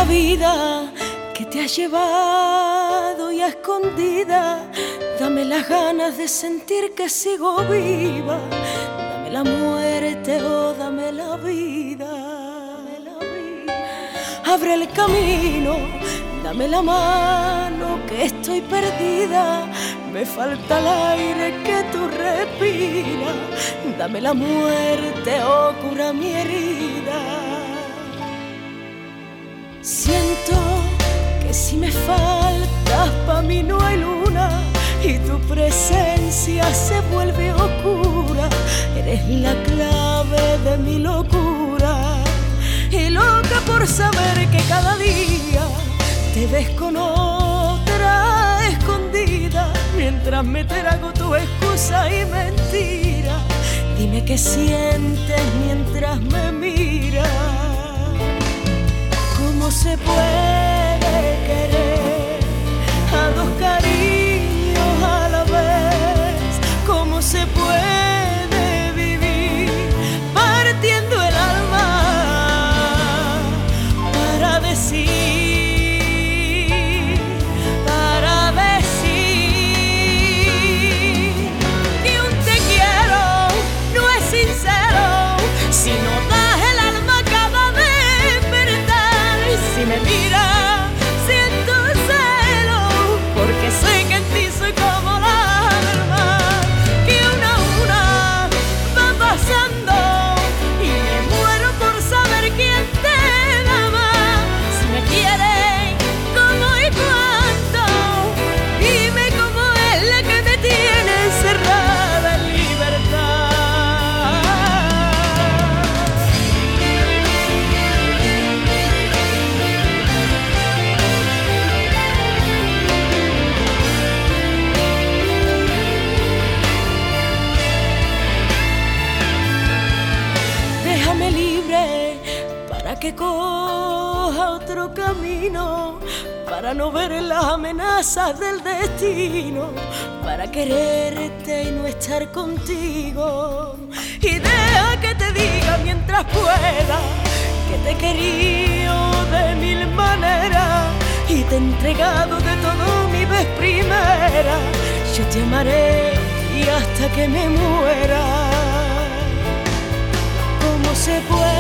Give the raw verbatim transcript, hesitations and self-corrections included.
la vida que te ha llevado y a escondida. Dame las ganas de sentir que sigo viva. Dame la muerte o dame la vida. Dame la vida. Abre el camino, dame la mano que estoy perdida. Me falta el aire que tú respiras. Dame la muerte o cura mi herida. Siento que si me faltas pa' mí no hay luna y tu presencia se vuelve oscura. Eres la clave de mi locura y loca por saber que cada día te ves con otra escondida, mientras me trago tu excusa y mentira. Dime qué sientes mientras me miras. ¿Cómo se puede querer a dos cariños a la vez? ¿Cómo se puede vivir partiendo el alma para decir, para decir que un te quiero no es sincero si no das el alma cada despertar? Si me mira, siento celo, porque sé que en ti soy como la alma, que una a una va pasando y me muero por saber quién te ama. Si me quieres, cómo y cuánto, dime cómo es la que me tiene encerrada en libertad. Déjame libre para que coja otro camino, para no ver las amenazas del destino, para quererte y no estar contigo. Y deja que te diga mientras pueda que te he querido de mil maneras y te he entregado de todo mi vez primera. Yo te amaré y hasta que me muera. ¿Cómo se puede